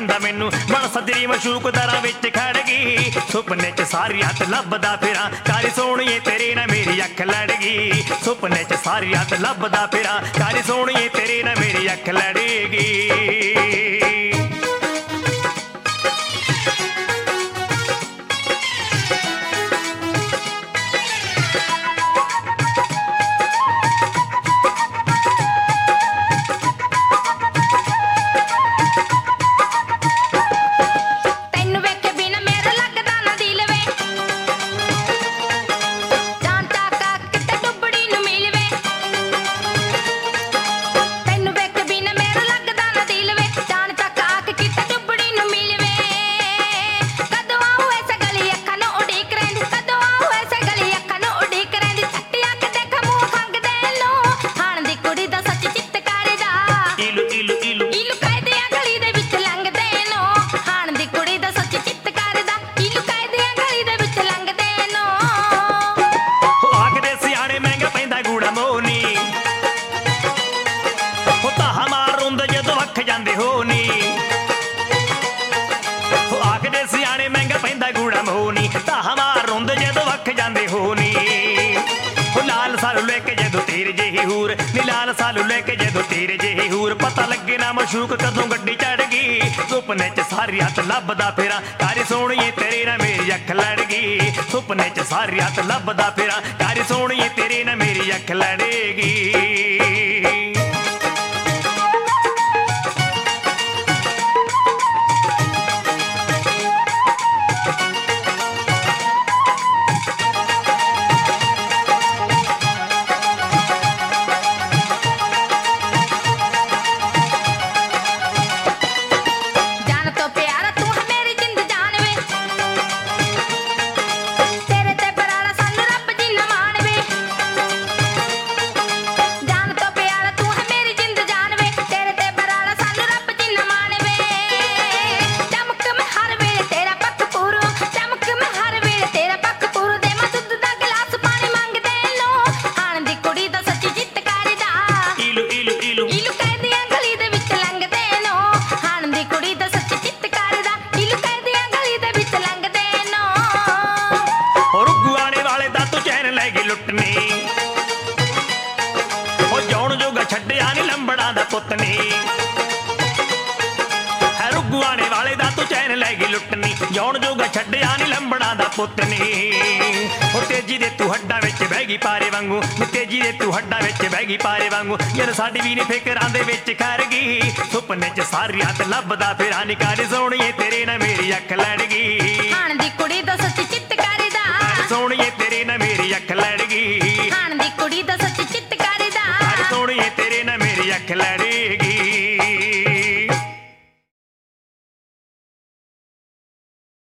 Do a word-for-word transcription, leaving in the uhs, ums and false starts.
ਪੈਂਦਾ ਮੈਨੂੰ ਮਨ ਸੱਜਰੀ ਮਸ਼ੂਕ ਦਰਾਂ ਵਿੱਚ ਖੜ ਗਈ ਸੁਪਨੇ 'ਚ ਸਾਰੀ ਰਾਤ ਲੱਭਦਾ ਫਿਰਾਂ ਕਾਲੀ ਸੋਹਣੀਏ ਤੇਰੇ ਨਾਲ ਮੇਰੀ ਅੱਖ ਲੜ ਗਈ ਸੁਪਨੇ 'ਚ ਸਾਰੀ ਰਾਤ ਲੱਭਦਾ ਫਿਰਾਂ ਕਾਲੀ ਸੋਹਣੀਏ ਤੇਰੇ ਨਾਲ ਮੇਰੀ ਅੱਖ ਲੜ ਗਈ। ਜਾਂਦੇ ਹੋ ਨੀ ਉਹ ਆਖਦੇ ਸਿਆਣੇ ਮਹਿੰਗਾ ਪੈਂਦਾ ਗੂੜਾ ਮੋਹਨੀ ਧਾਹਾਂ ਮਾਰ ਰੁੰਦ ਜਦੋਂ ਵੱਖ ਜਾਂਦੇ ਹੋ ਨੀ ਉਹ ਲਾਲ ਸਾਲੂ ਲੈ ਕੇ ਜਦੋਂ ਤੇਰੇ ਜਿਹੀ ਹੂਰ ਨੀ ਲਾਲ ਸਾਲੂ ਲੈ ਕੇ ਜਦੋਂ ਤੇਰੇ ਜਿਹੀ ਹੂਰ ਪਤਾ ਲੱਗੇ ਨਾ ਮਸ਼ੂਕ ਕਦੋਂ ਗੱਡੀ ਚੜ ਗਈ ਸੁਪਨੇ 'ਚ ਸਾਰੀ ਰਾਤ ਲੱਭਦਾ ਫਿਰਾਂ ਕਾਰੀ ਸੋਹਣੀਏ ਤੇਰੇ ਨਾਲ ਮੇਰੀ ਅੱਖ ਲੜ ਗਈ ਸੁਪਨੇ 'ਚ ਸਾਰੀ ਰਾਤ ਲੱਭਦਾ ਫਿਰਾਂ ਕਾਰੀ ਸੋਹਣੀਏ ਤੇਰੇ ਨਾਲ ਮੇਰੀ ਅੱਖ ਲੜ ਗਈ। ਛੱਡਿਆ ਨੀ ਲੰਬੜਾਂ ਦਾ ਪੁੱਤ ਨੀ ਹੈ ਰੁਗਵਾਣੇ ਵਾਲੇ ਦਾ ਤੂੰ ਚੈਨ ਲੈ ਗਈ ਲੁੱਟਣੀ ਜੌਣ ਜੋਗਾ ਛੱਡਿਆ ਨੀ ਲੰਬੜਾਂ ਦਾ ਪੁੱਤ ਨੀ ਉਹ ਤੇਜੀ ਦੇ ਤੂੰ ਹੱਡਾਂ ਵਿੱਚ ਬਹਿ ਗਈ ਪਾਰੇ ਵਾਂਗੂ ਤੇਜੀ ਦੇ ਤੂੰ ਹੱਡਾਂ ਵਿੱਚ ਬਹਿ ਗਈ ਪਾਰੇ ਵਾਂਗੂ ਜਦ ਸਾਡੀ ਵੀ ਨੀ ਫਿਕਰਾਂ ਦੇ ਵਿੱਚ ਖੜ ਗਈ ਸੁਪਨੇ 'ਚ ਸਾਰੀ ਰਾਤ ਲੱਭਦਾ ਫਿਰਾਂ ਨੀ ਕਾਲੀ ਸੋਹਣੀਏ ਤੇਰੇ ਨਾਲ ਮੇਰੀ ਅੱਖ ਲੜ ਗਈ ਹਾਣ ਦੀ ਕੁੜੀ ਦਾ ਸੱਚ ਚਿੱਤ ਕਰਦਾ ਸੋਹਣੀਏ ਤੇਰੇ ਨਾਲ ਮੇਰੀ ਅੱਖ ਲੜ ਗਈ ਹਾਣ ਦੀ ਕੁੜੀ ਦਾ ਸੱਚ ਚਿੱਤ ਕਰਦਾ ਸੋਹਣੀਏ ਤੇਰੇ ਨਾਲ ਮੇਰੀ ਅੱਖ ਲੜ ਗਈ।